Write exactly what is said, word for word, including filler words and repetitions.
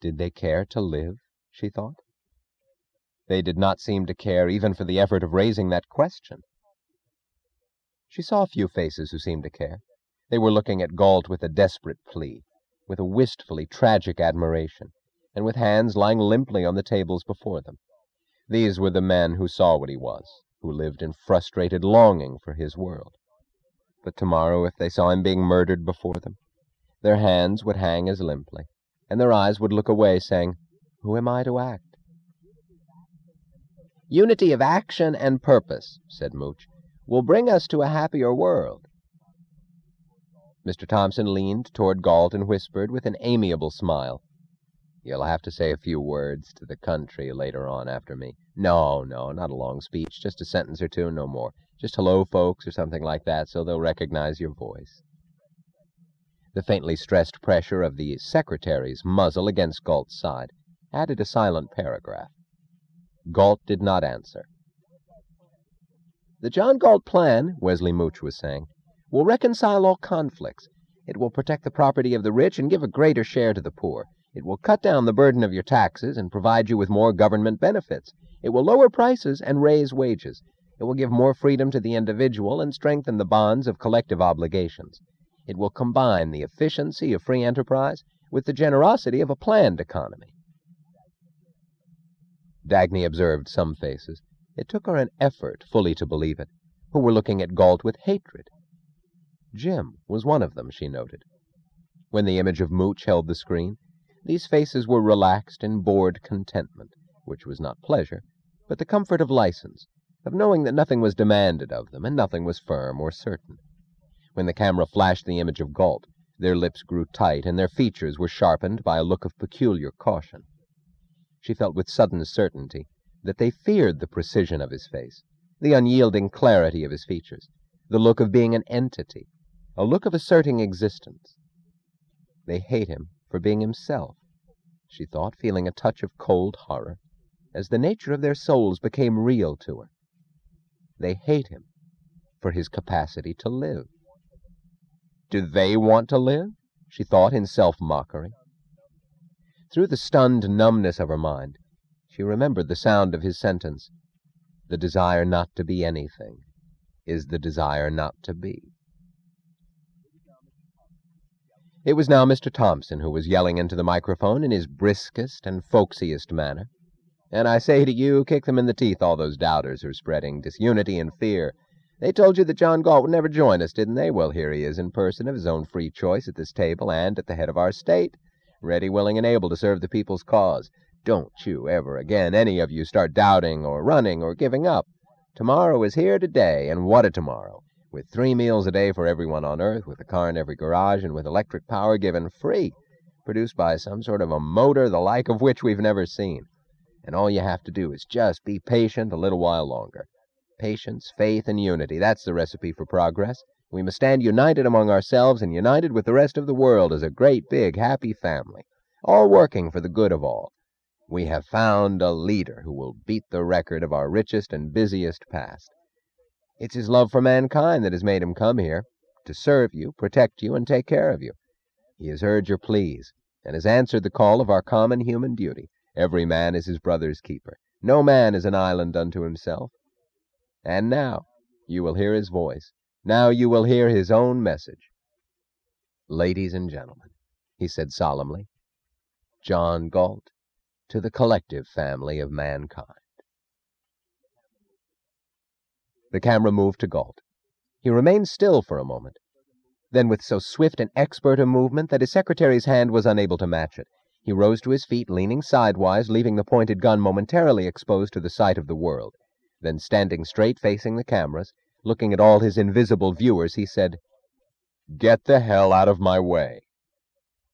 Did they care to live, she thought? They did not seem to care even for the effort of raising that question. She saw a few faces who seemed to care. They were looking at Galt with a desperate plea, with a wistfully tragic admiration, and with hands lying limply on the tables before them. These were the men who saw what he was, who lived in frustrated longing for his world. But tomorrow, if they saw him being murdered before them, their hands would hang as limply, and their eyes would look away, saying, "Who am I to act?" "Unity of action and purpose," said Mooch, "will bring us to a happier world." Mister Thompson leaned toward Galt and whispered with an amiable smile, "You'll have to say a few words to the country later on after me. No, no, not a long speech, just a sentence or two, no more. Just hello, folks, or something like that, so they'll recognize your voice." The faintly stressed pressure of the secretary's muzzle against Galt's side added a silent paragraph. Galt did not answer. "The John Galt plan," Wesley Mooch was saying, "will reconcile all conflicts. It will protect the property of the rich and give a greater share to the poor. It will cut down the burden of your taxes and provide you with more government benefits. It will lower prices and raise wages. It will give more freedom to the individual and strengthen the bonds of collective obligations. It will combine the efficiency of free enterprise with the generosity of a planned economy." Dagny observed some faces. It took her an effort fully to believe it, who were looking at Galt with hatred. Jim was one of them, she noted. When the image of Mooch held the screen, these faces were relaxed in bored contentment, which was not pleasure, but the comfort of license, of knowing that nothing was demanded of them and nothing was firm or certain. When the camera flashed the image of Galt, their lips grew tight and their features were sharpened by a look of peculiar caution. She felt with sudden certainty that they feared the precision of his face, the unyielding clarity of his features, the look of being an entity, a look of asserting existence. They hate him for being himself, she thought, feeling a touch of cold horror, as the nature of their souls became real to her. They hate him for his capacity to live. Do they want to live? She thought in self-mockery. Through the stunned numbness of her mind, she remembered the sound of his sentence, "The desire not to be anything is the desire not to be." It was now Mister Thompson who was yelling into the microphone in his briskest and folksiest manner. "And I say to you, kick them in the teeth, all those doubters who are spreading disunity and fear. They told you that John Galt would never join us, didn't they? Well, here he is in person of his own free choice at this table and at the head of our state, ready, willing, and able to serve the people's cause. Don't you ever again, any of you, start doubting or running or giving up. Tomorrow is here today, and what a tomorrow, with three meals a day for everyone on Earth, with a car in every garage, and with electric power given free, produced by some sort of a motor the like of which we've never seen. And all you have to do is just be patient a little while longer. Patience, faith, and unity, that's the recipe for progress. We must stand united among ourselves and united with the rest of the world as a great, big, happy family, all working for the good of all. We have found a leader who will beat the record of our richest and busiest past. It's his love for mankind that has made him come here, to serve you, protect you, and take care of you. He has heard your pleas, and has answered the call of our common human duty. Every man is his brother's keeper. No man is an island unto himself. And now you will hear his voice. Now you will hear his own message. Ladies and gentlemen," he said solemnly, "John Galt, to the collective family of mankind." The camera moved to Galt. He remained still for a moment. Then, with so swift and expert a movement that his secretary's hand was unable to match it, he rose to his feet, leaning sidewise, leaving the pointed gun momentarily exposed to the sight of the world. Then, standing straight facing the cameras, looking at all his invisible viewers, he said, "Get the hell out of my way."